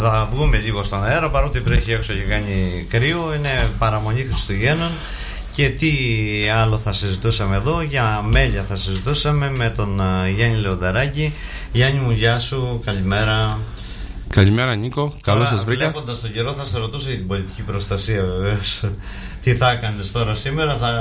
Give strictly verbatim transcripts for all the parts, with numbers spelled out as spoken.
Θα βγούμε λίγο στον αέρα, παρότι βρέχει έξω και κάνει κρύο. Είναι παραμονή Χριστουγέννων. Και τι άλλο θα συζητούσαμε εδώ? Για μέλια θα συζητούσαμε με τον uh, Γιάννη Λεονταράκη. Γιάννη μου, γεια σου, καλημέρα. Καλημέρα Νίκο, καλώς σας βρήκα. Βλέποντας τον καιρό θα σε ρωτούσα για την πολιτική προστασία βεβαίως. Τι θα έκανες τώρα σήμερα? Θα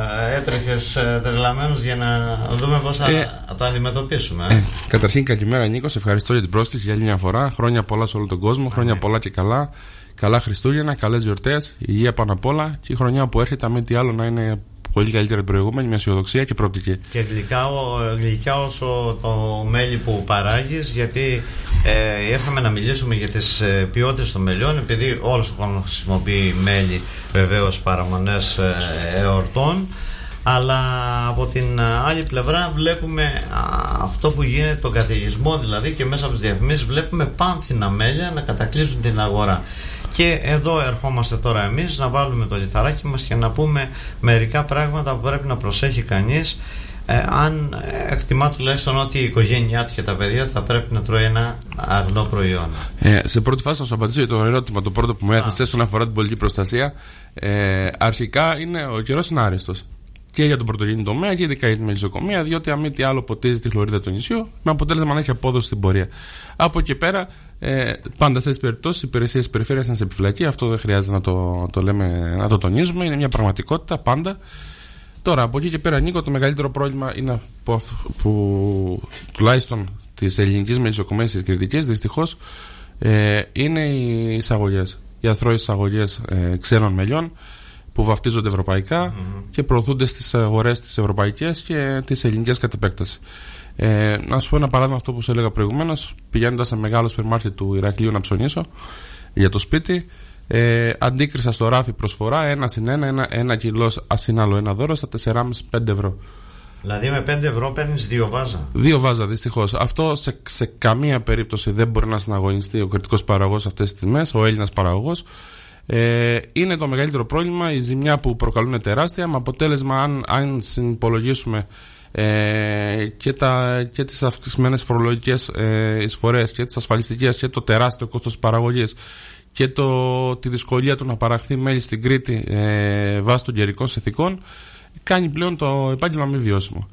έτρεχες τρελαμένος για να δούμε πώς θα ε, το αντιμετωπίσουμε ε? Ε, Καταρχήν καλημέρα Νίκο, σε ευχαριστώ για την πρόσκληση για άλλη μια φορά. Χρόνια πολλά σε όλο τον κόσμο, χρόνια πολλά και καλά. Καλά Χριστούγεννα, καλές γιορτές, υγεία πάνω απ' όλα. Και η χρονιά που έρχεται, με τι άλλο, να είναι πολύ καλύτερη την προηγούμενη, με αισιοδοξία και προοπτική. Και γλυκά, γλυκά όσο το μέλι που παράγεις, γιατί ε, ήρθαμε να μιλήσουμε για τις ε, ποιότητες των μελιών, επειδή όλος ο κόσμος χρησιμοποιεί μέλι, βεβαίως παραμονές ε, εορτών. Αλλά από την άλλη πλευρά βλέπουμε α, αυτό που γίνεται, τον καταιγισμό δηλαδή, και μέσα από τις διαφημίσεις βλέπουμε πάνθηνα μέλια να κατακλείσουν την αγορά. Και εδώ ερχόμαστε τώρα εμείς να βάλουμε το λιθαράκι μας και να πούμε μερικά πράγματα που πρέπει να προσέχει κανείς, ε, αν εκτιμά τουλάχιστον ότι η οικογένειά του και τα παιδιά θα πρέπει να τρώει ένα αγνό προϊόν. Ε, σε πρώτη φάση να σου απαντήσω για το ερώτημα το πρώτο που μου έθεσε όσον αφορά την πολιτική προστασία. Ε, αρχικά είναι, ο καιρός είναι άριστος και για τον πρωτογενή τομέα και ειδικά για τη μελισσοκομεία, διότι αν μη τι άλλο ποτίζει τη χλωρίδα του νησιού, με αποτέλεσμα να έχει απόδοση στην πορεία. Από εκεί πέρα, ε, πάντα σε αυτές τις περιπτώσεις, οι υπηρεσίες της περιφέρειας είναι σε επιφυλακή. Αυτό δεν χρειάζεται να το, το, λέμε, να το τονίζουμε, είναι μια πραγματικότητα πάντα. Τώρα, από εκεί και πέρα, Νίκο, το μεγαλύτερο πρόβλημα είναι που, που τουλάχιστον της ελληνικής μελισσοκομείας της Κρητικής, δυστυχώς, ε, είναι οι εισαγωγές. Οι αθρώες εισαγωγές ε, ξένων μελιών, που βαφτίζονται ευρωπαϊκά mm-hmm. και προωθούνται στις αγορές τις ευρωπαϊκές και τις ελληνικές κατ' επέκταση. Ε, να σου πω ένα παράδειγμα, αυτό που σου έλεγα προηγουμένως. Πηγαίνοντας σε μεγάλο σούπερ μάρκετ του Ηρακλείου να ψωνίσω για το σπίτι, ε, αντίκρισα στο ράφι προσφορά ένα συν ένα, ένα, ένα κιλό ασφινάλο, ένα δώρο στα τέσσερα κόμμα πέντε πέντε ευρώ. Δηλαδή με πέντε ευρώ παίρνεις δύο βάζα. Δύο βάζα, δυστυχώς. Αυτό σε, σε καμία περίπτωση δεν μπορεί να συναγωνιστεί ο κριτικός παραγωγός σε αυτές τις τιμές, ο Έλληνας παραγωγός. Ε, είναι το μεγαλύτερο πρόβλημα, η ζημιά που προκαλούν τεράστια, με αποτέλεσμα, αν, αν συνυπολογίσουμε ε, και, τα, και τις αυξημένες φορολογικές ε, εισφορές και τις ασφαλιστικές και το τεράστιο κόστος παραγωγής και το, τη δυσκολία του να παραχθεί μέλι στην Κρήτη ε, βάσει των καιρικών συνθηκών, κάνει πλέον το επάγγελμα μη βιώσιμο.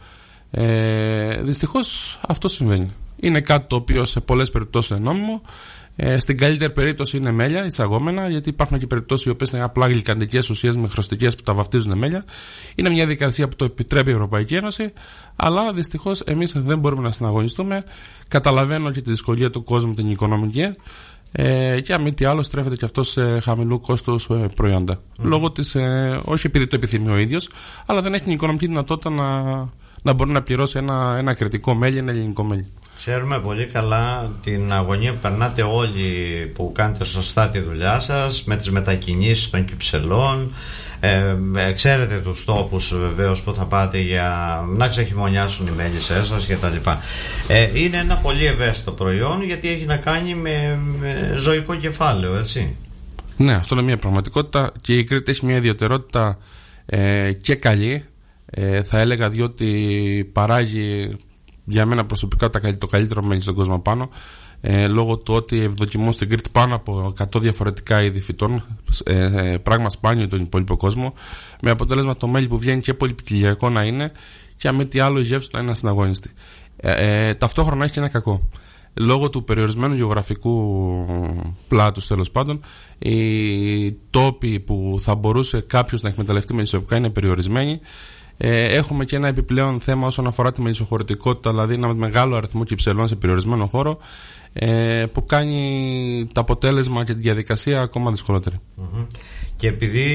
Ε, δυστυχώς αυτό συμβαίνει. Είναι κάτι το οποίο σε πολλές περιπτώσεις είναι νόμιμο. Ε, στην καλύτερη περίπτωση είναι μέλια εισαγόμενα, γιατί υπάρχουν και περιπτώσεις οι οποίες είναι απλά γλυκαντικές ουσίες με χρωστικές που τα βαφτίζουν μέλια. Είναι μια διαδικασία που το επιτρέπει η Ευρωπαϊκή Ένωση, αλλά δυστυχώς εμείς δεν μπορούμε να συναγωνιστούμε. Καταλαβαίνω και τη δυσκολία του κόσμου την οικονομική, ε, και αν μη τι άλλο στρέφεται και αυτό σε χαμηλού κόστους ε, προϊόντα. Mm. Λόγω της, ε, όχι επειδή το επιθυμεί ο ίδιος, αλλά δεν έχει την οικονομική δυνατότητα να, να μπορεί να πληρώσει ένα, ένα κριτικό μέλι, ένα ελληνικό μέλι. Ξέρουμε πολύ καλά την αγωνία που περνάτε όλοι που κάνετε σωστά τη δουλειά σας, με τις μετακινήσεις των κυψελών. Ε, ε, ξέρετε τους τόπους βεβαίως που θα πάτε για να ξεχειμονιάσουν οι μέλισσές σας κτλ. Ε, είναι ένα πολύ ευαίσθητο προϊόν, γιατί έχει να κάνει με, με ζωικό κεφάλαιο, έτσι. Ναι, αυτό είναι μια πραγματικότητα, και η Κρήτη έχει μια ιδιαιτερότητα ε, και καλή, ε, θα έλεγα, διότι παράγει για μένα προσωπικά το καλύτερο μέλι στον κόσμο πάνω, ε, λόγω του ότι ευδοκιμούν στην Κρήτη πάνω από εκατό διαφορετικά είδη φυτών, ε, ε, πράγμα σπάνιο τον υπόλοιπο κόσμο, με αποτέλεσμα το μέλι που βγαίνει και πολυπικιλιακό να είναι, και αν μη τι άλλο η γεύση του να είναι ασυναγώνιστη. Ε, ε, ταυτόχρονα έχει και ένα κακό. Λόγω του περιορισμένου γεωγραφικού πλάτους, τέλος πάντων, οι τόποι που θα μπορούσε κάποιος να εκμεταλλευτεί μελισσοκομεία είναι περιορισμένοι. Ε, έχουμε και ένα επιπλέον θέμα όσον αφορά τη μελισσοχωρητικότητα, δηλαδή ένα μεγάλο αριθμό κυψελών σε περιορισμένο χώρο, ε, που κάνει το αποτέλεσμα και τη διαδικασία ακόμα δυσκολότερη. Mm-hmm. Και επειδή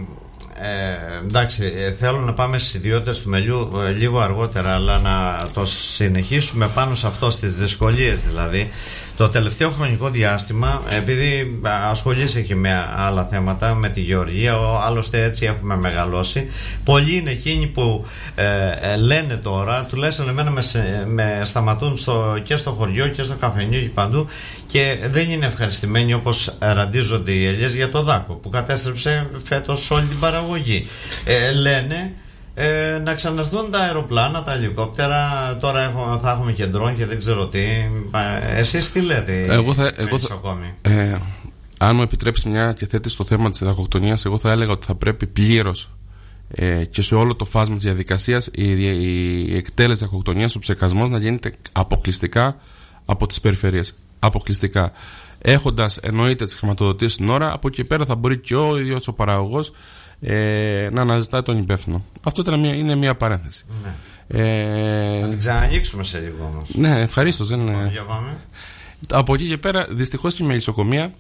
ε, εντάξει, θέλω να πάμε στις ιδιότητες του μελιού ε, λίγο αργότερα, αλλά να το συνεχίσουμε πάνω σε αυτό, στις δυσκολίες δηλαδή. Το τελευταίο χρονικό διάστημα, επειδή ασχολείσαι και με άλλα θέματα, με τη γεωργία, άλλωστε έτσι έχουμε μεγαλώσει, πολλοί είναι εκείνοι που ε, ε, λένε τώρα, τουλάχιστον εμένα με, με σταματούν στο, και στο χωριό και στο καφενείο και παντού, και δεν είναι ευχαριστημένοι όπως ραντίζονται οι ελιές για το δάκο που κατέστρεψε φέτος όλη την παραγωγή. Ε, λένε Ε, να ξαναρθούν τα αεροπλάνα, τα ελικόπτερα. Τώρα έχω, θα έχουμε κεντρών και δεν ξέρω τι. Εσείς τι λέτε? Εγώ θα, εγώ θα, ε, αν μου επιτρέψει μια και θέτει στο θέμα της διδακτοκτονίας, εγώ θα έλεγα ότι θα πρέπει πλήρως ε, και σε όλο το φάσμα της διαδικασίας η, η, η εκτέλεση διδακτοκτονίας, ο ψεκασμός να γίνεται αποκλειστικά από τις περιφέρειες. Αποκλειστικά. Έχοντας εννοείται τις χρηματοδοτήσεις στην ώρα, από εκεί πέρα θα μπορεί και ο ίδιος ο παραγωγός ε, να αναζητά τον υπεύθυνο. Αυτό ήταν μια, είναι μια παρένθεση. Ναι. Ε, να την ξανανοίξουμε σε λίγο όμως. Ναι, ευχαρίστως. Δεν είναι... Από εκεί και πέρα, δυστυχώς και η μελισσοκομεία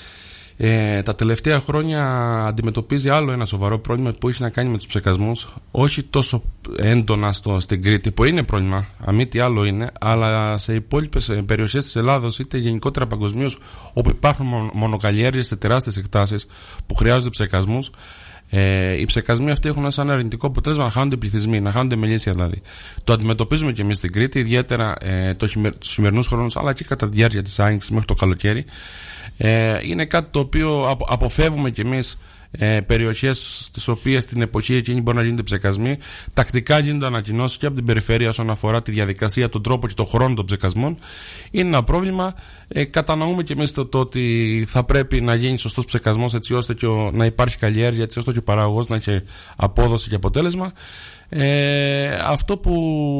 ε, τα τελευταία χρόνια αντιμετωπίζει άλλο ένα σοβαρό πρόβλημα που έχει να κάνει με τους ψεκασμούς. Όχι τόσο έντονα στο, στην Κρήτη, που είναι πρόβλημα, αμή τι άλλο είναι, αλλά σε υπόλοιπες περιοχές της Ελλάδος, είτε γενικότερα παγκοσμίως, όπου υπάρχουν μονοκαλλιέργειες σε τεράστιες εκτάσεις που χρειάζονται ψεκασμούς. Ε, οι ψεκασμοί αυτοί έχουν σαν αρνητικό αποτέλεσμα να χάνονται πληθυσμοί, να χάνονται μελίσια δηλαδή. Το αντιμετωπίζουμε και εμείς στην Κρήτη, ιδιαίτερα ε, το χειμερ, τους σημερινούς χρόνους, αλλά και κατά τη διάρκεια της άνοιξης μέχρι το καλοκαίρι. Ε, είναι κάτι το οποίο απο, αποφεύγουμε κι εμείς. Ε, περιοχές στις οποίες την εποχή εκείνη μπορεί να γίνονται ψεκασμοί. Τακτικά γίνονται ανακοινώσεις και από την περιφέρεια όσον αφορά τη διαδικασία, τον τρόπο και τον χρόνο των ψεκασμών. Είναι ένα πρόβλημα. Ε, κατανοούμε και εμείς το, το ότι θα πρέπει να γίνει σωστός ψεκασμός, έτσι ώστε και ο, να υπάρχει καλλιέργεια, έτσι ώστε και ο παραγωγός να έχει απόδοση και αποτέλεσμα. Ε, αυτό που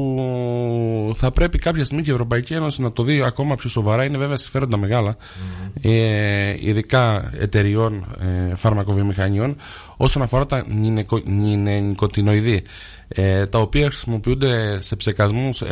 θα πρέπει κάποια στιγμή και η Ευρωπαϊκή Ένωση να το δει ακόμα πιο σοβαρά είναι βέβαια συμφέροντα μεγάλα, mm-hmm. ε, ειδικά εταιριών ε, φαρμακοβιομηχανιών, όσον αφορά τα νικοτινοειδή, ε, τα οποία χρησιμοποιούνται σε ψεκασμούς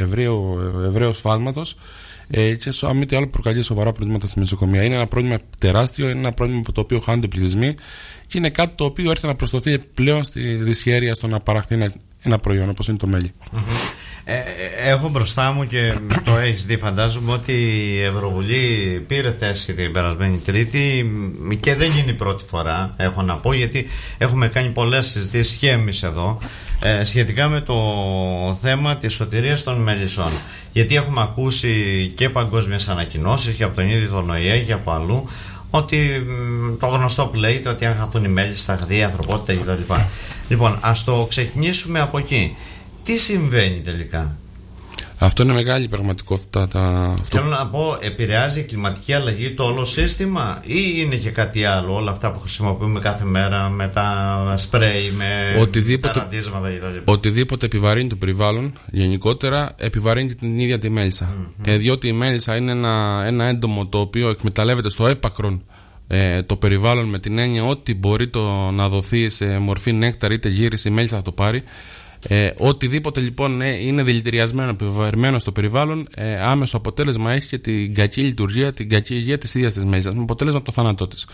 ευρέως φάσματος ε, και αν μη τι άλλο προκαλεί σοβαρά προβλήματα στη μελισσοκομεία. Είναι ένα πρόβλημα τεράστιο, είναι ένα πρόβλημα από το οποίο χάνονται πληθυσμοί και είναι κάτι το οποίο έρχεται να προστοθεί πλέον στη δυσχέρεια στο να παραχθεί ένα, ένα προϊόν όπως είναι το μέλι. Mm-hmm. Ε, έχω μπροστά μου και το έχεις δει, φαντάζομαι, ότι η Ευρωβουλή πήρε θέση την περασμένη Τρίτη και δεν γίνει η πρώτη φορά, έχω να πω, γιατί έχουμε κάνει πολλές συζητήσεις και εμείς εδώ ε, σχετικά με το θέμα της σωτηρίας των μελισσών. Γιατί έχουμε ακούσει και παγκόσμιες ανακοινώσεις και από τον ίδιο τον Ο Η Ε και από αλλού, ότι το γνωστό που λέγεται ότι αν χαθούν οι μέλισσες θα χαθεί η ανθρωπότητα κτλ. Λοιπόν, ας το ξεκινήσουμε από εκεί. Τι συμβαίνει τελικά? Αυτό είναι μεγάλη πραγματικότητα. Τα... Θέλω να πω, επηρεάζει η κλιματική αλλαγή το όλο σύστημα ή είναι και κάτι άλλο, όλα αυτά που χρησιμοποιούμε κάθε μέρα με τα σπρέι, με οτιδήποτε, τα ραντίσματα κτλ. Οτιδήποτε επιβαρύνει το περιβάλλον γενικότερα επιβαρύνει και την ίδια τη μέλισσα. Mm-hmm. Ε, διότι η μέλισσα είναι ένα, ένα έντομο το οποίο εκμεταλλεύεται στο έπακρον ε, το περιβάλλον, με την έννοια ότι μπορεί το να δοθεί σε μορφή νέκταρ είτε γύριση, η μέλισσα θα το πάρει. Ε, οτιδήποτε λοιπόν ε, είναι δηλητηριασμένο, επιβαρημένο στο περιβάλλον, ε, άμεσο αποτέλεσμα έχει και την κακή λειτουργία, την κακή υγεία της ίδιας της μέλισσας, με αποτέλεσμα το θάνατό της.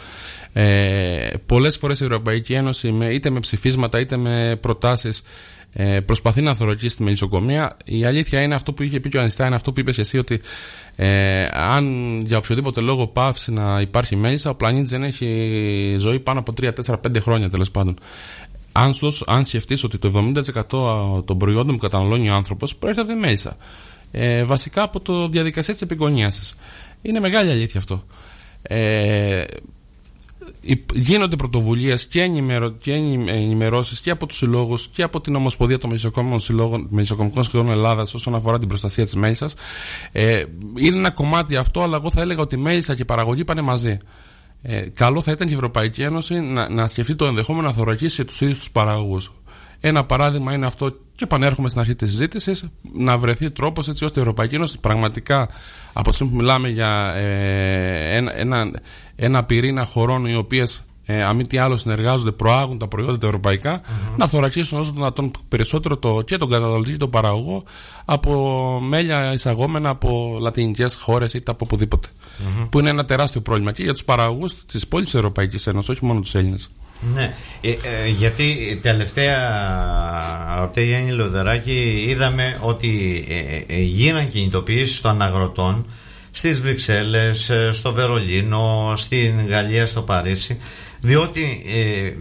Ε, πολλές φορές η Ευρωπαϊκή Ένωση, με, είτε με ψηφίσματα είτε με προτάσεις, ε, προσπαθεί να θωρακίσει τη μελισσοκομεία. Η αλήθεια είναι αυτό που είχε πει και ο Ανιστάιν, αυτό που είπες εσύ, ότι ε, αν για οποιοδήποτε λόγο πάυσει να υπάρχει μέλισσα, ο πλανήτης δεν έχει ζωή πάνω από τρία, τέσσερα, πέντε χρόνια τέλος πάντων. Αν, αν σκεφτείς ότι το εβδομήντα τοις εκατό των προϊόντων που καταναλώνει ο άνθρωπος προέρχεται από τη μέλισσα, ε, βασικά από τη διαδικασία της επικονίασης. Είναι μεγάλη αλήθεια αυτό. Ε, γίνονται πρωτοβουλίες και, ενημερω, και ενημερώσεις και από τους συλλόγους και από την Ομοσπονδία των Μελισσοκομικών Συλλόγων Ελλάδας όσον αφορά την προστασία της μέλισσας. Ε, είναι ένα κομμάτι αυτό, αλλά εγώ θα έλεγα ότι η μέλισσα και η παραγωγή πάνε μαζί. Ε, καλό θα ήταν και η Ευρωπαϊκή Ένωση να, να σκεφτεί το ενδεχόμενο να θωρακίσει τους ίδιους τους παραγωγούς. Ένα παράδειγμα είναι αυτό, και επανέρχομαι στην αρχή της συζήτησης, να βρεθεί τρόπος έτσι ώστε η Ευρωπαϊκή Ένωση πραγματικά, από τη στιγμή που μιλάμε για ε, ένα, ένα, ένα πυρήνα χωρών οι οποίες ε, αν μη τι άλλο συνεργάζονται, προάγουν τα προϊόντα τα ευρωπαϊκά, mm-hmm. να θωρακίσουν όσο δυνατόν περισσότερο το, και τον καταναλωτή και τον παραγωγό από μέλια εισαγόμενα από λατινικές χώρες είτε από οπουδήποτε. Mm-hmm. Που είναι ένα τεράστιο πρόβλημα και για τους παραγωγούς της υπόλοιπης Ευρωπαϊκής Ένωσης, όχι μόνο τους Έλληνες. Ναι, ε, ε, γιατί τελευταία από τη Γιάννη Λεωδεράκη είδαμε ότι ε, ε, γίναν κινητοποιήσεις των αγροτών στις Βρυξέλλες, στο Βερολίνο, στην Γαλλία, στο Παρίσι, διότι ε,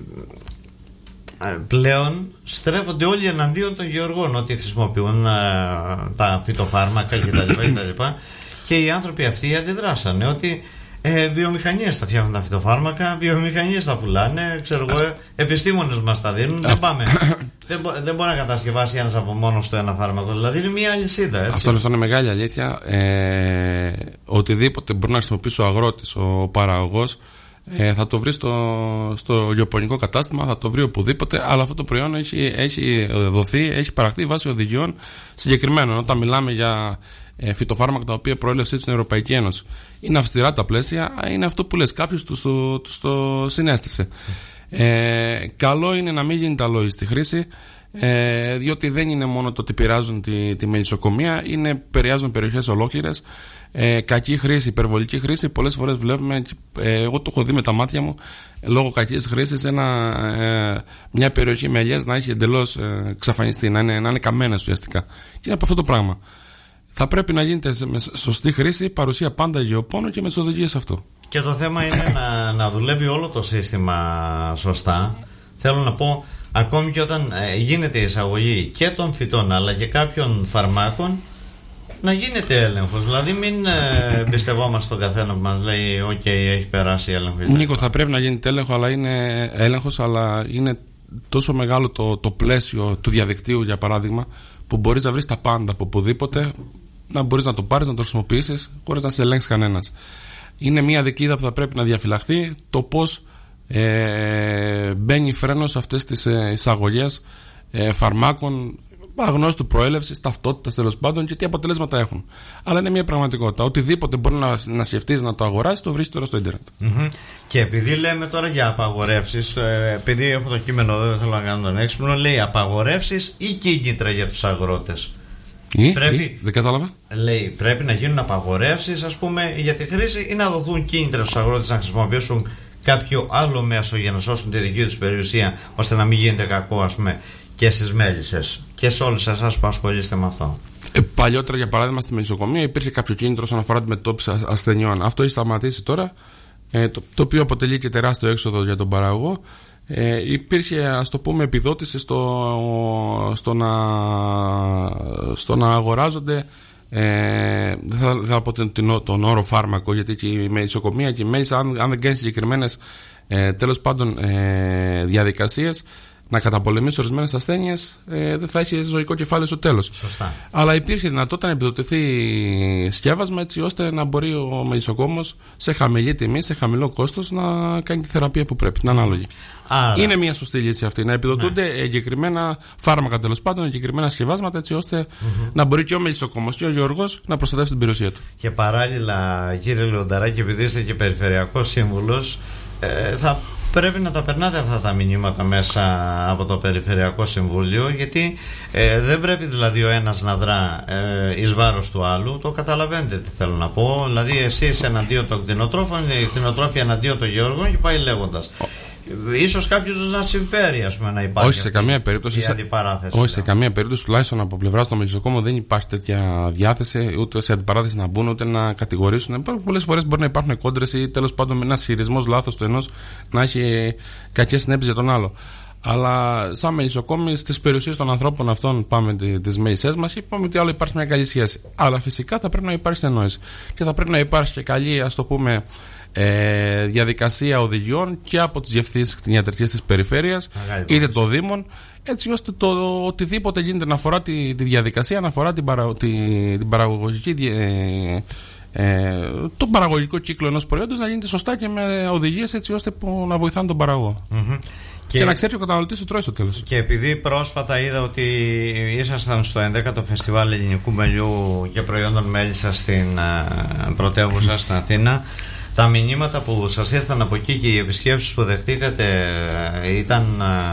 πλέον στρέφονται όλοι εναντίον των γεωργών, ότι χρησιμοποιούν α, τα φυτοφάρμακα κτλ. Και οι άνθρωποι αυτοί αντιδράσανε ότι ε, βιομηχανίες τα φτιάχνουν τα φυτοφάρμακα, βιομηχανίες τα πουλάνε, ξέρω εγώ, επιστήμονες μας τα δίνουν, δεν πάμε. δεν, μπο, δεν μπορεί να κατασκευάσει ένας από μόνος του ένα φάρμακο. Δηλαδή είναι μια αλυσίδα. Έτσι. Αυτό, αυτό είναι μεγάλη αλήθεια. Ε, οτιδήποτε μπορεί να χρησιμοποιήσει ο αγρότης, ο παραγωγός, ε, θα το βρει στο, στο γεωπονικό κατάστημα, θα το βρει οπουδήποτε. Αλλά αυτό το προϊόν έχει, έχει δοθεί, έχει παραχθεί βάσει οδηγιών συγκεκριμένων. Όταν μιλάμε για ε, φυτοφάρμακα τα οποία προέλευσή του στην Ευρωπαϊκή Ένωση, είναι αυστηρά τα πλαίσια, είναι αυτό που λες, κάποιος του το, το, το συνέστησε. Ε, καλό είναι να μην γίνεται αλόηστη χρήση, ε, διότι δεν είναι μόνο το ότι επηρεάζουν τη, τη μελισσοκομεία, είναι, επηρεάζουν περιοχές ολόκληρες. Ε, κακή χρήση, υπερβολική χρήση, πολλές φορές βλέπουμε, ε, εγώ το έχω δει με τα μάτια μου, λόγω κακής χρήσης ένα, ε, μια περιοχή με ελιές να έχει εντελώς ε, εξαφανιστεί, να είναι, να είναι καμένες ουσιαστικά. Και είναι από αυτό το πράγμα. Θα πρέπει να γίνεται με σωστή χρήση, παρουσία πάντα γεωπόνου και με τις οδηγίες αυτό. Και το θέμα είναι να, να δουλεύει όλο το σύστημα σωστά. Θέλω να πω, ακόμη και όταν ε, γίνεται η εισαγωγή και των φυτών αλλά και κάποιων φαρμάκων, να γίνεται έλεγχος. Δηλαδή, μην ε, εμπιστευόμαστε στον καθένα που μας λέει: «Οκ, okay, έχει περάσει έλεγχο». Νίκο, θα πρέπει να γίνεται έλεγχο, αλλά είναι έλεγχος, αλλά είναι τόσο μεγάλο το, το πλαίσιο του διαδικτύου, για παράδειγμα, που μπορείς να βρεις τα πάντα από οπουδήποτε, να μπορείς να το πάρεις, να το χρησιμοποιήσεις, χωρίς να σε ελέγξει κανένας. Είναι μια δικλείδα που θα πρέπει να διαφυλαχθεί, το πώς ε, μπαίνει φρένο σε αυτές τις ε, εισαγωγές ε, φαρμάκων αγνώστου προέλευσης, ταυτότητας τέλος πάντων, και τι αποτελέσματα έχουν. Αλλά είναι μια πραγματικότητα. Οτιδήποτε μπορεί να, να σκεφτείς να το αγοράσεις, το βρίσκεις τώρα στο ίντερνετ. Mm-hmm. Και επειδή λέμε τώρα για απαγορεύσεις, ε, επειδή έχω το κείμενο εδώ, δεν θέλω να κάνω τον έξυπνο, λέει απαγορεύσεις ή κίνητρα για τους αγρότες. Ή, πρέπει, ή, δεν κατάλαβα. Λέει πρέπει να γίνουν απαγορεύσεις, ας πούμε, για τη χρήση, ή να δοθούν κίνητρα στους αγρότες να χρησιμοποιήσουν κάποιο άλλο μέσο για να σώσουν τη δική τους περιουσία, ώστε να μην γίνεται κακό, ας πούμε, και στις μέλισσες και σε όλους εσάς που ασχολείστε με αυτό. Ε, παλιότερα, για παράδειγμα, στη μελισσοκομεία υπήρχε κάποιο κίνητρο όσον αφορά τη μετώπιση ασθενειών. Αυτό έχει σταματήσει τώρα, ε, το, το οποίο αποτελεί και τεράστιο έξοδο για τον παραγωγό. Ε, υπήρχε, ας το πούμε, επιδότηση στο, στο, να, στο να αγοράζονται, ε, δεν θα, δεν θα πω τον, τον όρο φάρμακο, γιατί και η μελισσοκομεία και η μέλισσα, αν, αν δεν κάνει συγκεκριμένες ε, τέλος πάντων ε, διαδικασίες να καταπολεμήσει ορισμένες ασθένειες, ε, δεν θα έχει ζωικό κεφάλαιο στο τέλος. Σωστά. Αλλά υπήρχε δυνατότητα να επιδοτηθεί σκεύασμα, έτσι ώστε να μπορεί ο μελισσοκόμος σε χαμηλή τιμή, σε χαμηλό κόστος, να κάνει τη θεραπεία που πρέπει, την ανάλογη. Άρα. Είναι μια σωστή λύση αυτή. Να επιδοτούνται, ναι, εγκεκριμένα φάρμακα, τέλος πάντων, εγκεκριμένα σκευάσματα, έτσι ώστε mm-hmm. να μπορεί και ο μελισσοκόμος και ο γεωργός να προστατεύσει την περιουσία του. Και παράλληλα, κύριε Λεονταράκη, επειδή είστε και περιφερειακός σύμβουλος, ε, θα πρέπει να τα περνάτε αυτά τα μηνύματα μέσα από το Περιφερειακό Συμβούλιο, γιατί ε, δεν πρέπει δηλαδή ο ένας να δρά ε, εις βάρος του άλλου. Το καταλαβαίνετε τι θέλω να πω. Δηλαδή εσείς εναντίον των κτηνοτρόφων, οι κτηνοτρόφοι εναντίον των γεωργών, και πάει λέγοντας. Ίσως κάποιος να συμφέρει, ας πούμε, να υπάρχει. Όχι σε καμία περίπτωση. Σε, όχι σε καμία περίπτωση, τουλάχιστον από πλευρά του μελισσοκόμου, δεν υπάρχει τέτοια διάθεση ούτε σε αντιπαράθεση να μπουν, ούτε να κατηγορήσουν. Πολλές φορές μπορεί να υπάρχουν κόντρες ή τέλος πάντων με ένα ισχυρισμό λάθος του ενός να έχει κακές συνέπειες για τον άλλο. Αλλά σαν μελισσοκόμοι, στις περιουσίες των ανθρώπων αυτών, πάμε τις μέλισσές μας, είπαμε ότι άλλο υπάρχει μια καλή σχέση. Αλλά φυσικά θα πρέπει να υπάρχει συνεννόηση. Και θα πρέπει να υπάρχει και καλή, ας το πούμε, Ε, διαδικασία οδηγιών και από τις διευθύνσεις κτηνιατρικής της περιφέρειας, είτε των δήμων, έτσι ώστε το οτιδήποτε γίνεται να αφορά τη, τη διαδικασία, να αφορά την, παρα, τη, την παραγωγική ε, ε, τον παραγωγικό κύκλο ενός προϊόντος, να γίνεται σωστά και με οδηγίες, έτσι ώστε που να βοηθάνε τον παραγωγό. Mm-hmm. Και, και να ξέρει ο καταναλωτής του τρώει στο τέλος. Και επειδή πρόσφατα είδα ότι ήσασταν στο ενδέκατο Φεστιβάλ Ελληνικού Μελιού και Προϊόντων Μέλισσας στην uh, πρωτεύουσα στην Αθήνα, τα μηνύματα που σας ήρθαν από εκεί και οι επισκέψεις που δεχτήκατε ήταν,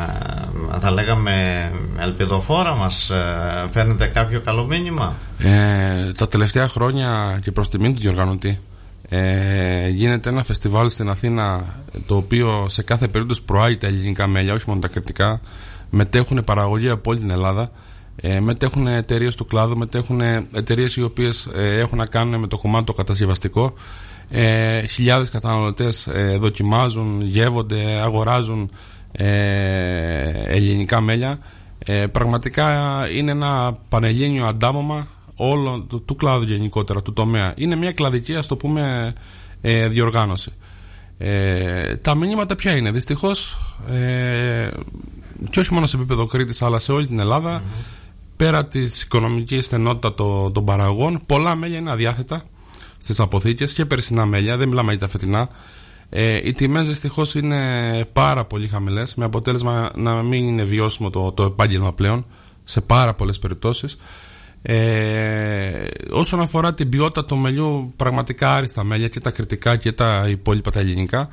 θα λέγαμε, ελπιδοφόρα? Μας φέρνετε κάποιο καλό μήνυμα? Ε, τα τελευταία χρόνια, και προς τιμήν του διοργανωτή, ε, γίνεται ένα φεστιβάλ στην Αθήνα, το οποίο σε κάθε περίπτωση προάγει τα ελληνικά μέλια, όχι μόνο τα κριτικά. Μετέχουν παραγωγή από όλη την Ελλάδα. Ε, μετέχουν εταιρείες του κλάδου, μετέχουν εταιρείες οι οποίες ε, έχουν να κάνουν με το κομμάτι το κατασκευαστικό. Ε, χιλιάδες καταναλωτές ε, δοκιμάζουν, γεύονται, αγοράζουν ε, ελληνικά μέλια. Ε, πραγματικά είναι ένα πανελλήνιο αντάμωμα όλο του, του κλάδου γενικότερα, του τομέα. Είναι μια κλαδική, ας το πούμε, ε, διοργάνωση. Ε, τα μηνύματα ποια είναι? Δυστυχώς ε, και όχι μόνο σε επίπεδο Κρήτης αλλά σε όλη την Ελλάδα, mm-hmm. πέρα της οικονομικής στενότητα των, των παραγωγών, πολλά μέλια είναι αδιάθετα στις αποθήκες και περσινά μέλια, δεν μιλάμε για τα φετινά. Ε, οι τιμές δυστυχώς είναι πάρα πολύ χαμηλές, με αποτέλεσμα να μην είναι βιώσιμο το, το επάγγελμα πλέον σε πάρα πολλές περιπτώσεις. Ε, όσον αφορά την ποιότητα του μελιού, πραγματικά άριστα μέλια και τα κρητικά και τα υπόλοιπα τα ελληνικά.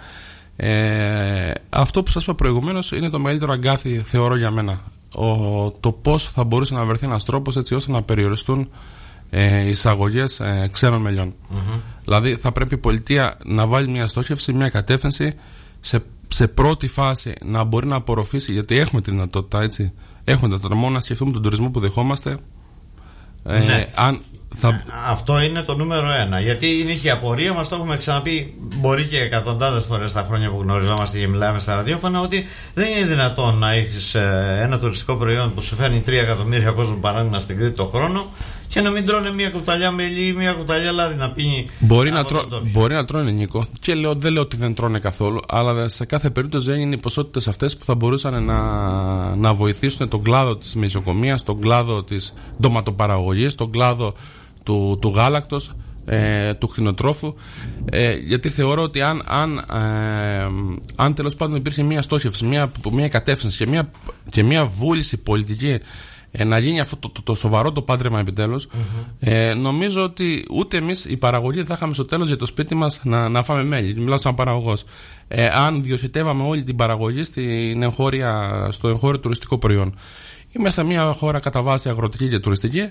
Ε, αυτό που σας είπα προηγουμένως είναι το μεγαλύτερο αγκάθι, θεωρώ, για μένα. Ο, το πώς θα μπορούσε να βρεθεί ένας τρόπος έτσι ώστε να περιοριστούν ε, εισαγωγές ε, ξένων μελιών. Mm-hmm. Δηλαδή θα πρέπει η πολιτεία να βάλει μια στόχευση, μια κατεύθυνση, σε, σε πρώτη φάση να μπορεί να απορροφήσει, γιατί έχουμε τη δυνατότητα, έτσι. Έχουμε τη δυνατότητα, μόνο να σκεφτούμε τον τουρισμό που δεχόμαστε. Ε, ναι. αν θα... Αυτό είναι το νούμερο ένα. Γιατί είναι και η απορία μας, το έχουμε ξαναπεί, μπορεί και εκατοντάδες φορές τα χρόνια που γνωριζόμαστε και μιλάμε στα ραδιόφωνα, ότι δεν είναι δυνατόν να έχεις ένα τουριστικό προϊόν που σου φέρνει τρία εκατομμύρια κόσμο, παράδειγμα, στην Κρήτη το χρόνο, και να μην τρώνε μία κουταλιά μελί ή μία κουταλιά λάδι να πίνει. Μπορεί, να, τρώ... μπορεί να τρώνε, Νίκο, και λέω, δεν λέω ότι δεν τρώνε καθόλου, αλλά σε κάθε περίπτωση δεν είναι οι ποσότητες αυτές που θα μπορούσαν να, να βοηθήσουν τον κλάδο της μεσοκομείας, τον κλάδο της ντοματοπαραγωγής, τον κλάδο του, του γάλακτος, ε, του κτηνοτρόφου. Ε, γιατί θεωρώ ότι αν, αν, ε, αν τέλος πάντων υπήρχε μια στόχευση, μια, μια κατεύθυνση και μια, και μια βούληση πολιτική ε, να γίνει αυτό το, το, το σοβαρό το πάντρεμα επιτέλους, mm-hmm. ε, νομίζω ότι ούτε εμείς οι παραγωγοί θα είχαμε στο τέλος για το σπίτι μας να, να φάμε μέλι. Μιλάω σαν παραγωγός. Ε, αν διοχετεύαμε όλη την παραγωγή στην εγχώρια, στο εγχώριο τουριστικό προϊόν. Είμαστε μια χώρα κατά βάση αγροτική και τουριστική.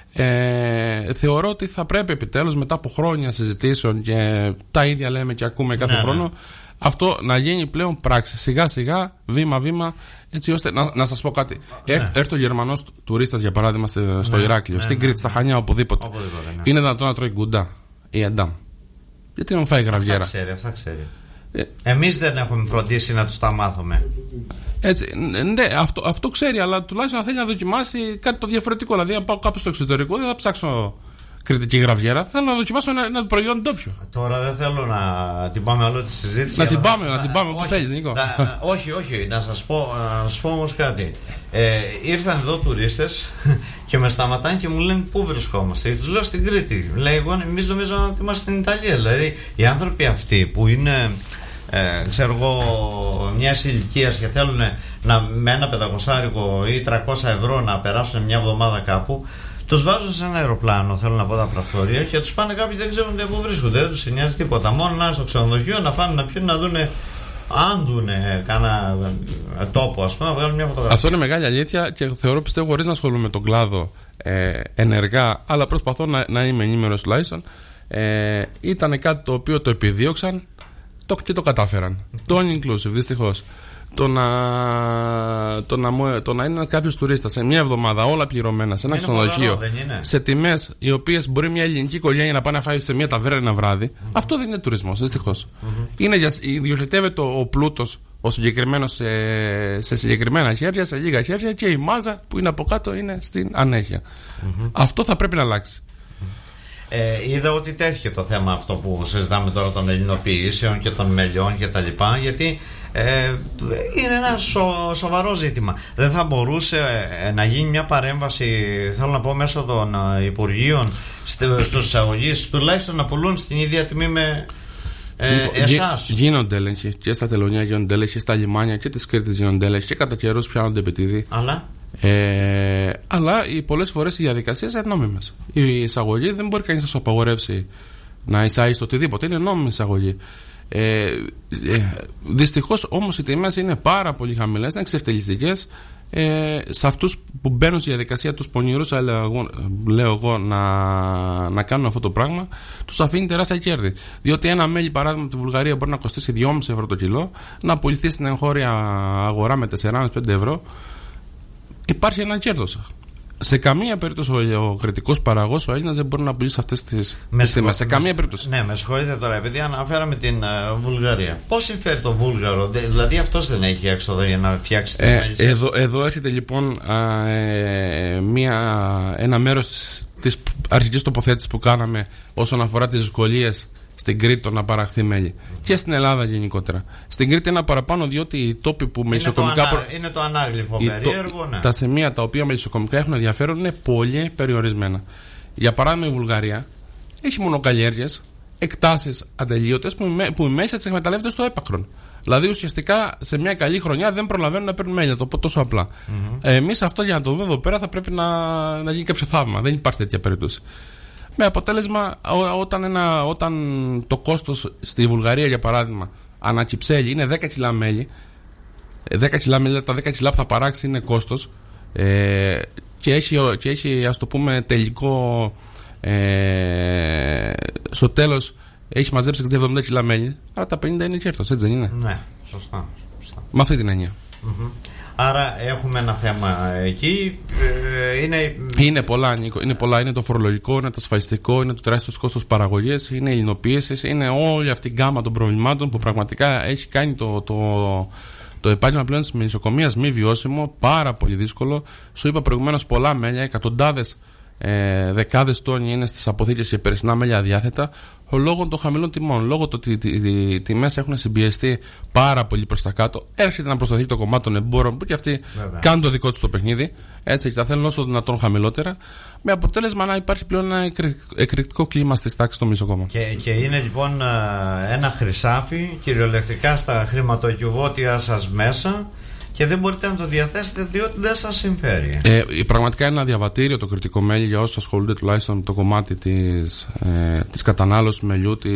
Ε, θεωρώ ότι θα πρέπει επιτέλους, μετά από χρόνια συζητήσεων και τα ίδια λέμε και ακούμε κάθε ναι, χρόνο, ναι. αυτό να γίνει πλέον πράξη. Σιγά σιγά, βήμα βήμα, έτσι ώστε να, να σας πω κάτι. Ναι. Έρ, έρθει ο Γερμανός τουρίστας, για παράδειγμα, στο ναι, Ηράκλειο, ναι, στην Κρήτη, ναι, στα Χανιά, οπουδήποτε. οπουδήποτε ναι. Είναι δυνατόν να τρώει γκουντά ή εντάμ? Γιατί να μου φάει γραβιέρα? Αυτά ξέρει, αυτά ξέρει. Ε, Εμείς δεν έχουμε φροντίσει να τους τα μάθουμε. Έτσι, ναι, αυτό, αυτό ξέρει, αλλά τουλάχιστον θέλει να δοκιμάσει κάτι το διαφορετικό. Δηλαδή, αν πάω κάπου στο εξωτερικό, δεν θα ψάξω κρητική γραβιέρα. Θέλω να δοκιμάσω ένα, ένα προϊόν ντόπιο. Τώρα δεν θέλω να την πάμε άλλο τη συζήτηση. Να την πάμε, να, να την πάμε όπου θέλεις, Νίκο. Να, όχι, όχι, να σας πω, να σας πω όμως κάτι. Ε, ήρθαν εδώ τουρίστες και με σταματάνε και μου λένε πού βρισκόμαστε. Και τους λέω στην Κρήτη. Λέει, εγώ, εμείς νομίζαμε ότι είμαστε στην Ιταλία. Δηλαδή, οι άνθρωποι αυτοί που είναι. Ε, ξέρω εγώ, μια ηλικία και θέλουν να, με ένα πεντακόσια ή τριακόσια ευρώ να περάσουν μια εβδομάδα κάπου, τους βάζουν σε ένα αεροπλάνο, θέλω να πω, τα πρακτορία, και τους πάνε κάποιοι, δεν ξέρουν πού βρίσκονται, δεν τους νοιάζει τίποτα. Μόνο να είναι στο ξενοδοχείο, να φάνε, να πιούν, να δούνε, αν δούνε κάνα τόπο, ας πούμε, να βγάλουν μια φωτογραφία. Αυτό είναι μεγάλη αλήθεια και θεωρώ, πιστεύω, χωρίς να ασχολούμαι με τον κλάδο ε, ενεργά, αλλά προσπαθώ να, να είμαι ενήμερος τουλάχιστον. Ε, ήταν κάτι το οποίο το επιδίωξαν και το κατάφεραν. Το all inclusive, δυστυχώς. Το να, το να, το να είναι κάποιος τουρίστας σε μια εβδομάδα, όλα πληρωμένα, σε ένα ξενοδοχείο, σε τιμές οι οποίες μπορεί μια ελληνική οικογένεια να πάει να φάει σε μια ταβέρνα ένα βράδυ, mm-hmm. αυτό δεν είναι τουρισμός, δυστυχώς. Mm-hmm. Είναι για, διοχετεύεται ο πλούτος, ο συγκεκριμένος, σε, σε συγκεκριμένα χέρια, σε λίγα χέρια, και η μάζα που είναι από κάτω είναι στην ανέχεια. Mm-hmm. Αυτό θα πρέπει να αλλάξει. Ε, είδα ότι τέθηκε το θέμα αυτό που συζητάμε τώρα των ελληνοποιήσεων και των μελιών και τα λοιπά, γιατί ε, είναι ένα σο, σοβαρό ζήτημα. Δεν θα μπορούσε ε, να γίνει μια παρέμβαση, θέλω να πω, μέσω των ε, Υπουργείων στους εισαγωγείς, τουλάχιστον να πουλούν στην ίδια τιμή με ε, εσάς? Γι, γίνονται έλεγχοι και στα τελωνία, γίνονται έλεγχοι στα λιμάνια και της Κρήτης, γίνονται έλεγχοι και κατά καιρούς πιάνονται επιτίδη. Αλλά Ε, αλλά οι πολλές φορές οι διαδικασίες είναι νόμιμες. Η εισαγωγή δεν μπορεί κανείς να σου απαγορεύσει να εισάγει το οτιδήποτε. Είναι νόμιμη εισαγωγή. Ε, ε, δυστυχώς όμως οι τιμές είναι πάρα πολύ χαμηλές, είναι εξευτελιστικές. Ε, σε αυτούς που μπαίνουν στη διαδικασία, τους πονηρούς, λέω εγώ, να, να κάνουν αυτό το πράγμα, τους αφήνει τεράστια κέρδη. Διότι ένα μέλι, παράδειγμα, από τη Βουλγαρία μπορεί να κοστίσει δυόμισι ευρώ το κιλό, να πουληθεί στην εγχώρια αγορά με τέσσερα με πέντε ευρώ. Υπάρχει ένα κέρδος. Σε καμία περίπτωση ο κριτικός παραγωγός, ο Έλληνας, δεν μπορεί να πουλήσει αυτές τις τιμές. Σε καμία περίπτωση. Ναι, με συγχωρείτε τώρα, επειδή αναφέραμε την uh, Βουλγαρία. Πώς συμφέρει το Βούλγαρο, δηλαδή αυτός δεν έχει έξοδο για να φτιάξει την ε, εδώ, εδώ έρχεται λοιπόν α, ε, μια, ένα μέρος της, της αρχικής τοποθέτησης που κάναμε όσον αφορά τις δυσκολίες στην Κρήτη το να παραχθεί μέλι. Mm-hmm. Και στην Ελλάδα γενικότερα. Στην Κρήτη ένα παραπάνω, διότι οι τόποι που μελισσοκομικά. Ανα... Είναι το ανάγλυφο περίεργο, ναι. Τα σημεία τα οποία μελισσοκομικά έχουν ενδιαφέρον είναι πολύ περιορισμένα. Για παράδειγμα, η Βουλγαρία έχει μονοκαλλιέργειες, εκτάσεις ατελείωτες που, που οι μέλισσες τις εκμεταλλεύονται στο έπακρον. Δηλαδή ουσιαστικά σε μια καλή χρονιά δεν προλαβαίνουν να παίρνουν μέλια. Το πω τόσο απλά. Mm-hmm. Ε, εμείς αυτό για να το δούμε εδώ πέρα θα πρέπει να, να γίνει κάποιο θαύμα. Δεν υπάρχει τέτοια περίπτωση. Με αποτέλεσμα, ό, όταν, ένα, όταν το κόστος στη Βουλγαρία, για παράδειγμα, ανακυψέλη είναι δέκα κιλά μέλι, δέκα κιλά μέλι, τα δέκα κιλά που θα παράξει είναι κόστος, ε, και, έχει, και έχει, ας το πούμε, τελικό, ε, στο τέλος έχει μαζέψει εξήντα εβδομήντα κιλά μέλι, άρα τα πενήντα είναι κέρδος, έτσι δεν είναι? Ναι, σωστά. σωστά. Με αυτή την έννοια. Mm-hmm. Άρα έχουμε ένα θέμα εκεί. Ε, είναι... Είναι πολλά, Νίκο. Είναι πολλά. Είναι το φορολογικό, είναι το ασφαλιστικό, είναι το τεράστιο κόστος παραγωγής, είναι η ελληνοποίηση, είναι όλη αυτή η γκάμα των προβλημάτων που πραγματικά έχει κάνει το, το, το επάγγελμα πλέον της μελισσοκομείας μη βιώσιμο, πάρα πολύ δύσκολο. Σου είπα προηγουμένως πολλά μέλια, εκατοντάδες, ε, δεκάδες τόνοι είναι στις αποθήκες και περσινά μέλια αδιάθετα, λόγω των χαμηλών τιμών, λόγω του ότι οι τιμές έχουν συμπιεστεί πάρα πολύ προς τα κάτω. Έρχεται να προσταθεί το κομμάτι των εμπόρων που και αυτοί Βέβαια. κάνουν το δικό τους το παιχνίδι, έτσι, και τα θέλουν όσο δυνατόν χαμηλότερα, με αποτέλεσμα να υπάρχει πλέον ένα εκρηκτικό κλίμα στις τάξεις των μελισσοκόμων. Και, και είναι λοιπόν ένα χρυσάφι κυριολεκτικά στα χρηματοκιβώτια σας μέσα. Και δεν μπορείτε να το διαθέσετε διότι δεν σας συμφέρει. Ε, πραγματικά είναι ένα διαβατήριο το κριτικό μέλι για όσους ασχολούνται τουλάχιστον με το κομμάτι της, ε, της κατανάλωσης μελιού. Τη...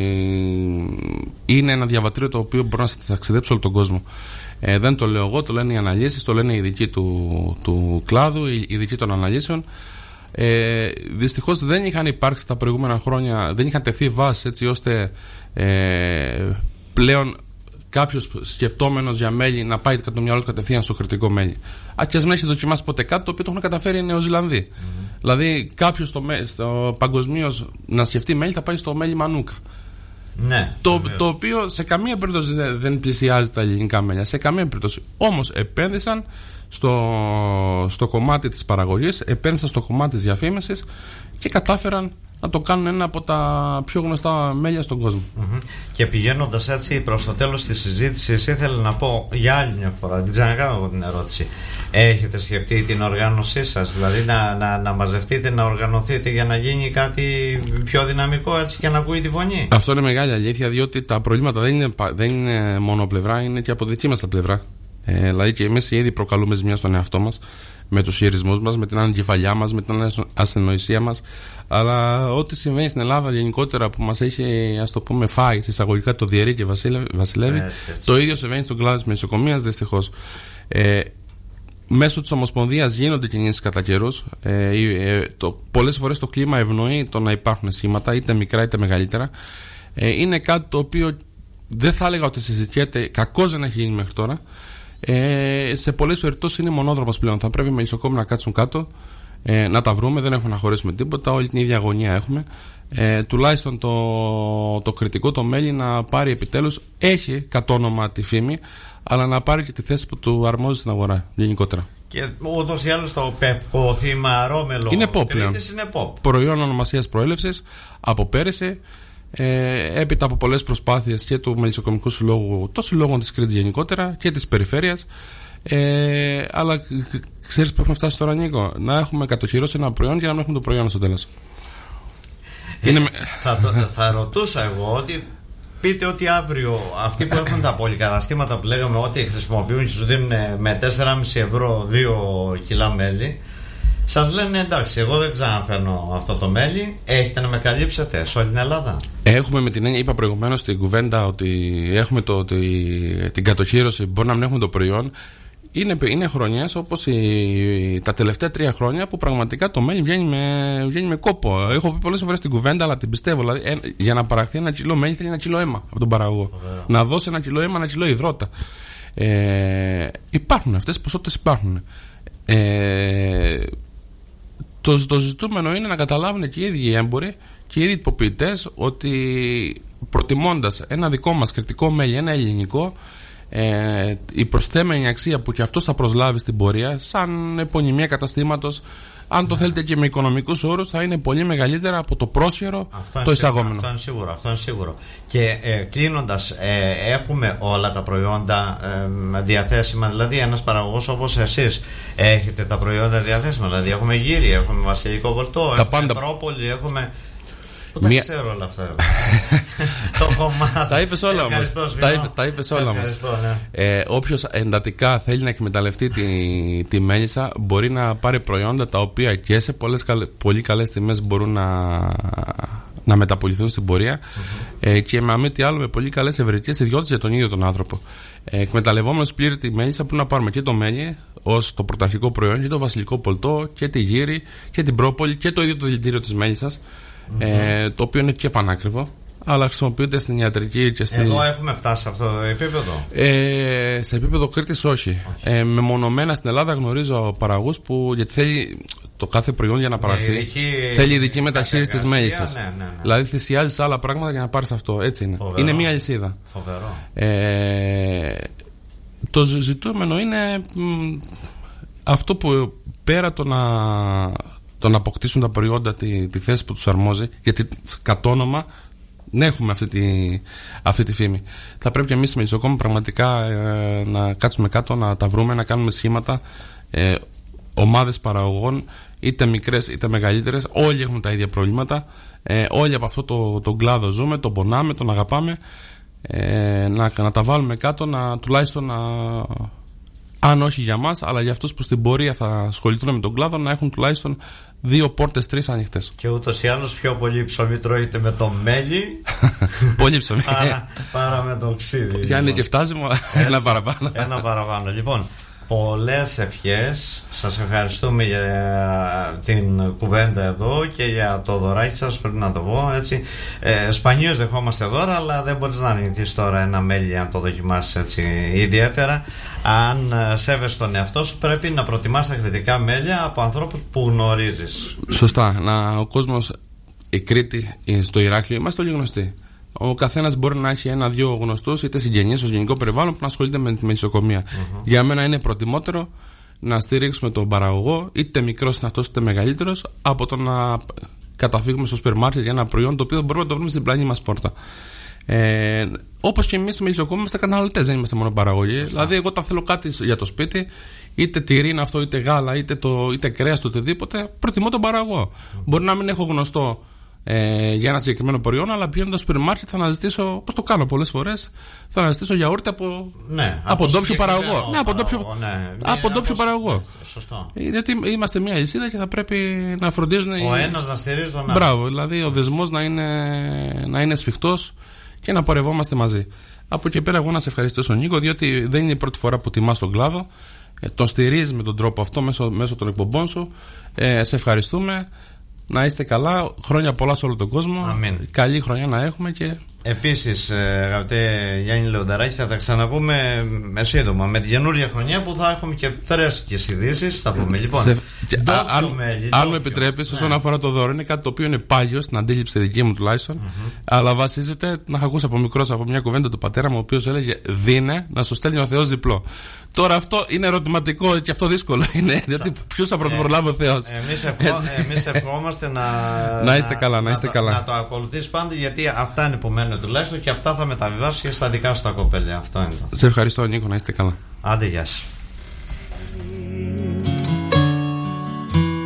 Είναι ένα διαβατήριο το οποίο μπορεί να ταξιδέψει όλο τον κόσμο. Ε, δεν το λέω εγώ, το λένε οι αναλύσεις, το λένε οι ειδικοί του, του κλάδου, οι ειδικοί των αναλύσεων. Ε, δυστυχώς δεν είχαν υπάρξει τα προηγούμενα χρόνια, δεν είχαν τεθεί βάσεις έτσι ώστε ε, πλέον κάποιος σκεπτόμενος για μέλι να πάει κατά το μυαλό του κατευθείαν στο κριτικό μέλι. Α, και ας μην έχει δοκιμάσει ποτέ κάτι το οποίο το έχουν καταφέρει οι Νεοζηλανδοί. Mm-hmm. Δηλαδή, κάποιος στο, στο παγκοσμίως να σκεφτεί μέλι θα πάει στο μέλι μανούκα. Ναι, το, το οποίο σε καμία περίπτωση δεν πλησιάζει τα ελληνικά μέλια. Σε καμία περίπτωση. Όμως επένδυσαν στο, στο κομμάτι της παραγωγής, επένδυσαν στο κομμάτι της διαφήμισης και κατάφεραν να το κάνουν ένα από τα πιο γνωστά μέλια στον κόσμο. Mm-hmm. Και πηγαίνοντας έτσι προς το τέλος της συζήτησης, ήθελα να πω για άλλη μια φορά, την ξανακάνω εγώ την ερώτηση. Έχετε σκεφτεί την οργάνωσή σας, δηλαδή να, να, να μαζευτείτε, να οργανωθείτε για να γίνει κάτι πιο δυναμικό έτσι και να ακούει τη φωνή? Αυτό είναι μεγάλη αλήθεια, διότι τα προβλήματα δεν είναι, δεν είναι μόνο πλευρά, είναι και από δική μας τα πλευρά. Ε, δηλαδή και εμείς ήδη προκαλούμε ζημιά στον εαυτό μας με τους χειρισμούς μας, με την ανακεφαλιά μας, με την ασθενοησία μας. Αλλά ό,τι συμβαίνει στην Ελλάδα γενικότερα που μας έχει, ας το πούμε, φάει εισαγωγικά το διαιρεί και βασιλεύει, έτσι, έτσι. Το ίδιο συμβαίνει στον κλάδο της μελισσοκομείας δυστυχώς. Ε, μέσω της Ομοσπονδίας γίνονται κινήσεις κατά καιρούς. Ε, ε, το, πολλές φορές το κλίμα ευνοεί το να υπάρχουν σχήματα, είτε μικρά είτε μεγαλύτερα. Ε, είναι κάτι το οποίο δεν θα έλεγα ότι συζητιέται, κακώς δεν έχει γίνει μέχρι τώρα. Ε, σε πολλές περιπτώσεις είναι μονόδρομος πλέον. Θα πρέπει οι μελισσοκόμοι να κάτσουν κάτω, ε, να τα βρούμε, δεν έχουμε να χωρίσουμε τίποτα, όλη την ίδια αγωνία έχουμε. Ε, τουλάχιστον το, το κριτικό το μέλι να πάρει επιτέλους, έχει κατ' όνομα τη φήμη, αλλά να πάρει και τη θέση που του αρμόζει στην αγορά γενικότερα. Και ούτως ή άλλως το πεφκοθυμαρόμελο είναι pop πλέον. Είναι pop. Προϊόν ονομασίας προέλευσης από πέρυσι. Ε, έπειτα από πολλές προσπάθειες και του Μελισσοκομικού Συλλόγου, των συλλόγων της Κρήτης γενικότερα και της περιφέρειας, ε, αλλά ξέρεις που έχουμε φτάσει τώρα, Νίκο? Να έχουμε κατοχυρώσει ένα προϊόν και να μην έχουμε το προϊόν στο τέλος. ε, Είναι... θα, το, θα ρωτούσα εγώ ότι πείτε ότι αύριο αυτοί που έχουν τα πολυκαταστήματα που λέγαμε ότι χρησιμοποιούν και σου δίνουν με τέσσερα κόμμα πέντε ευρώ δύο κιλά μέλι, σας λένε εντάξει, εγώ δεν ξαναφέρνω αυτό το μέλι, έχετε να με καλύψετε σε όλη την Ελλάδα? Έχουμε με την έννοια, είπα προηγουμένως στην κουβέντα, ότι έχουμε το, το, την κατοχύρωση, μπορεί να μην έχουμε το προϊόν. Είναι, είναι χρονιές όπως η, τα τελευταία τρία χρόνια που πραγματικά το μέλι βγαίνει με, βγαίνει με κόπο. Έχω πει πολλές φορές την κουβέντα, αλλά την πιστεύω. Δηλαδή, ε, για να παραχθεί ένα κιλό μέλι θέλει ένα κιλό αίμα από τον παραγωγό. Ωραία. Να δώσει ένα κιλό αίμα, ένα κιλό υδρότα. Ε, υπάρχουν αυτές οι ποσότητες, υπάρχουν. Ε, Το, το ζητούμενο είναι να καταλάβουν και οι ίδιοι οι έμποροι και οι ίδιοι οι υποποιητές ότι προτιμώντας ένα δικό μας κριτικό μέλι, ένα ελληνικό, ε, η προσθέμενη αξία που και αυτός θα προσλάβει στην πορεία, σαν επωνυμία καταστήματος, Αν το ναι. θέλετε και με οικονομικούς όρους, θα είναι πολύ μεγαλύτερα από το πρόσχερο το εισαγόμενο. Αυτό είναι σίγουρο. Αυτό είναι σίγουρο. Και ε, κλείνοντας, ε, έχουμε όλα τα προϊόντα ε, διαθέσιμα. Δηλαδή, ένας παραγωγός όπως εσείς έχετε τα προϊόντα διαθέσιμα. Δηλαδή, έχουμε γύρι, έχουμε βασιλικό βολτό, έχουμε πάντα... πρόπολη, έχουμε. Δεν Μια... ξέρω όλα αυτά. Το κομμάτι. Τα είπες όλα όμως. Τα είπες όλα όμως. Ναι. Ε, όποιος εντατικά θέλει να εκμεταλλευτεί τη, τη μέλισσα, μπορεί να πάρει προϊόντα τα οποία και σε πολλές, πολύ καλές τιμές μπορούν να, να μεταπολιθούν στην πορεία mm-hmm. ε, και με αμή τι άλλο με πολύ καλές ευρετικές ιδιότητες για τον ίδιο τον άνθρωπο. Ε, εκμεταλλευόμενος πλήρη τη μέλισσα, που να πάρουμε και το μέλι ως το πρωταρχικό προϊόν, και το βασιλικό πολτό και τη γύρι και την πρόπολη και το ίδιο το δηλητήριο της μέλισσας. Mm-hmm. Ε, το οποίο είναι και πανάκριβο, αλλά χρησιμοποιείται στην ιατρική και στην... Εδώ έχουμε φτάσει σε αυτό το επίπεδο. Ε, σε επίπεδο Κρήτης όχι. Okay. Ε, μεμονωμένα στην Ελλάδα γνωρίζω παραγωγούς που, γιατί θέλει το κάθε προϊόν για να παραχθεί, ειδική... θέλει ειδική μεταχείριση της μέλισσας. Ναι, ναι, ναι. Δηλαδή θυσιάζεις άλλα πράγματα για να πάρεις αυτό. Έτσι είναι. Φοβερό. Είναι μια αλυσίδα. Φοβερό. Ε, το ζητούμενο είναι μ, αυτό που πέρα το να... το να αποκτήσουν τα προϊόντα τη, τη θέση που τους αρμόζει, γιατί κατ' όνομα ναι, έχουμε αυτή τη, αυτή τη φήμη. Θα πρέπει και εμείς με Μελισσοκόμο πραγματικά ε, να κάτσουμε κάτω, να τα βρούμε, να κάνουμε σχήματα, ε, ομάδες παραγωγών, είτε μικρές είτε μεγαλύτερες. Όλοι έχουν τα ίδια προβλήματα. Ε, όλοι από αυτό το, το κλάδο ζούμε, τον πονάμε, τον αγαπάμε. Ε, να, να τα βάλουμε κάτω, να, τουλάχιστον να. Αν όχι για μας, αλλά για αυτούς που στην πορεία θα ασχοληθούν με τον κλάδο, να έχουν τουλάχιστον δύο πόρτες, τρεις ανοιχτές. Και ούτως ή άλλως πιο πολύ ψωμί τρώγεται με το μέλι πολύ ψωμί παρά, παρά με το ξύδι. Και αν είναι και φτάσιμο, ένα παραπάνω. Ένα παραπάνω. Λοιπόν, πολλές ευχές. Σας ευχαριστούμε για την κουβέντα εδώ και για το δωράκι σας, πρέπει να το πω έτσι. Ε, σπανίως δεχόμαστε δώρα, αλλά δεν μπορείς να αρνηθείς τώρα ένα μέλι αν το δοκιμάσεις έτσι ιδιαίτερα. Αν σέβεσαι τον εαυτό σου, πρέπει να προτιμάς τα εκθετικά μέλια από ανθρώπους που γνωρίζεις. Σωστά. Να, ο κόσμος, η Κρήτη, στο Ηράκλειο, είμαστε όλοι γνωστοί. Ο καθένας μπορεί να έχει ένα-δύο γνωστούς, είτε συγγενείς, ως γενικό περιβάλλον, που να ασχολείται με τη μελισσοκομεία. Mm-hmm. Για μένα είναι προτιμότερο να στηρίξουμε τον παραγωγό, είτε μικρός είναι αυτός είτε μεγαλύτερος, από το να καταφύγουμε στο σούπερ μάρκετ για ένα προϊόν το οποίο μπορούμε να το βρούμε στην πλανή μας πόρτα. Ε, όπως και εμείς οι μελισσοκόμοι είμαστε καταναλωτές, δεν είμαστε μόνο παραγωγοί. Mm-hmm. Δηλαδή, εγώ όταν θέλω κάτι για το σπίτι, είτε τυρί είναι αυτό, είτε γάλα, είτε, το, είτε κρέας, το οτιδήποτε, προτιμώ τον παραγωγό. Mm-hmm. Μπορεί να μην έχω γνωστό Ε, για ένα συγκεκριμένο προϊόν, αλλά πηγαίνοντας στο σούπερ μάρκετ θα αναζητήσω, όπως το κάνω πολλές φορές, θα αναζητήσω γιαούρτι από, ναι, από ντόπιο παραγωγό. Ναι, από ντόπιο ναι, από ντόπιο παραγωγό. Ναι, σωστό. Γιατί είμαστε μια αλυσίδα και θα πρέπει να φροντίζουν. Ο οι... ένας να στηρίζει τον άλλο. Μπράβο, δηλαδή ο δεσμός να είναι, να είναι σφιχτός και να πορευόμαστε μαζί. Από εκεί πέρα, εγώ να σε ευχαριστήσω, Νίκο, διότι δεν είναι η πρώτη φορά που τιμάς τον κλάδο. Ε, τον στηρίζεις με τον τρόπο αυτό μέσω, μέσω των εκπομπών σου. Ε, σε ευχαριστούμε. Να είστε καλά, χρόνια πολλά σε όλο τον κόσμο. Αμήν. Καλή χρονιά να έχουμε και... Επίσης, αγαπητέ Γιάννη Λεονταράκη, θα τα ξαναπούμε με σύντομα με την καινούργια χρονιά που θα έχουμε και φρέσκες ειδήσεις. Θα πούμε λοιπόν. Σε... αν αν μου επιτρέπεις, όσον ναι. αφορά το δώρο, είναι κάτι το οποίο είναι πάγιο στην αντίληψη δική μου τουλάχιστον, mm-hmm. αλλά βασίζεται, να έχω ακούσει από μικρός από μια κουβέντα του πατέρα μου, ο οποίος έλεγε: δίνε να σου στέλνει ο Θεός διπλό. Τώρα αυτό είναι ερωτηματικό και αυτό δύσκολο είναι, διότι ποιος θα προλάβει ο Θεός. Εμείς ευχόμαστε να, να είστε καλά, να, είστε να, καλά. να το ακολουθείς πάντα, γιατί αυτά είναι που μένουν τουλάχιστον και αυτά θα μεταβιβάσεις και στα δικά σου τα κοπέλια. Αυτό είναι το. Σε ευχαριστώ, Νίκο, να είστε καλά. Άντε, γεια σας.